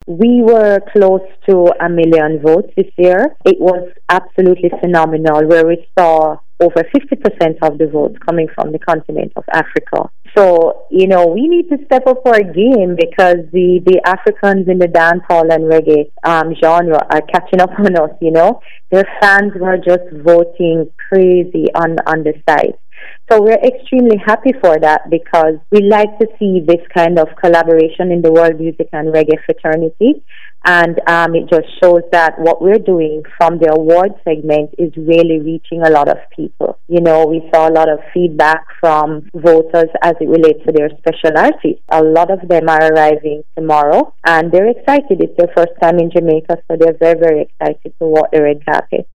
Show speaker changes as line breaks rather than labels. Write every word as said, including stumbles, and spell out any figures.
We were close to a million votes this year. It was absolutely phenomenal, where we saw over fifty percent of the votes coming from the continent of Africa. So, you know, we need to step up our game, because the, the Africans in the dancehall and reggae um, genre are catching up on us, you know. Their fans were just voting crazy on, on the site. So we're extremely happy for that, because we like to see this kind of collaboration in the world music and reggae fraternity. And um, it just shows that what we're doing from the award segment is really reaching a lot of people. You know, we saw a lot of feedback from voters as it relates to their special artists. A lot of them are arriving tomorrow, and they're excited. It's their first time in Jamaica, so they're very, very excited to walk the red carpet.